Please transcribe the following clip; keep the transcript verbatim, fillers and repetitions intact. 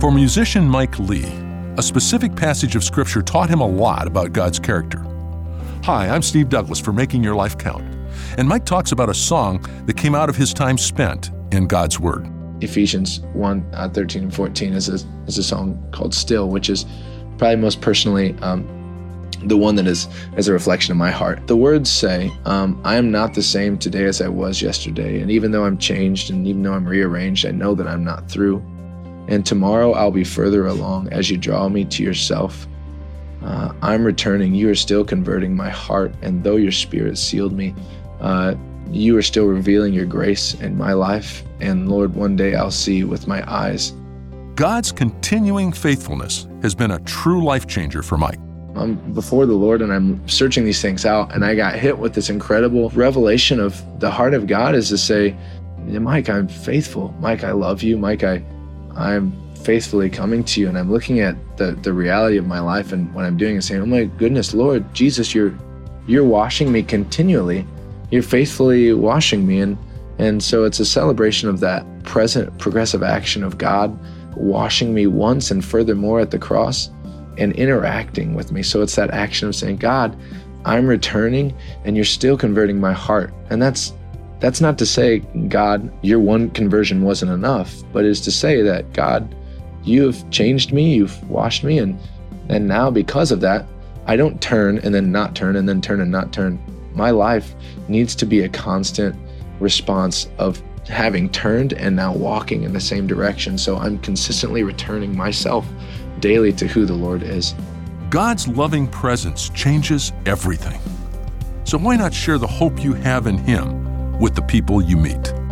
For musician Mike Lee, a specific passage of Scripture taught him a lot about God's character. Hi, I'm Steve Douglas for Making Your Life Count, and Mike talks about a song that came out of his time spent in God's Word. Ephesians one, uh, thirteen and fourteen is a, is a song called Still, which is probably most personally um, the one that is, is a reflection of my heart. The words say, um, I am not the same today as I was yesterday, and even though I'm changed and even though I'm rearranged, I know that I'm not through. And tomorrow I'll be further along as you draw me to yourself. Uh, I'm returning. You are still converting my heart, and though your spirit sealed me, uh, you are still revealing your grace in my life. And Lord, one day I'll see with my eyes. God's continuing faithfulness has been a true life changer for Mike. I'm before the Lord and I'm searching these things out, and I got hit with this incredible revelation of the heart of God is to say, Mike, I'm faithful. Mike, I love you. Mike, I I'm faithfully coming to you, and I'm looking at the, the reality of my life, and what I'm doing is saying, oh my goodness, Lord Jesus, you're you're washing me continually. You're faithfully washing me. And, and so it's a celebration of that present progressive action of God washing me once and furthermore at the cross and interacting with me. So it's that action of saying, God, I'm returning and you're still converting my heart. And that's That's not to say, God, your one conversion wasn't enough, but it's to say that, God, you have changed me, you've washed me, and and now because of that, I don't turn and then not turn and then turn and not turn. My life needs to be a constant response of having turned and now walking in the same direction. So I'm consistently returning myself daily to who the Lord is. God's loving presence changes everything. So why not share the hope you have in Him with the people you meet?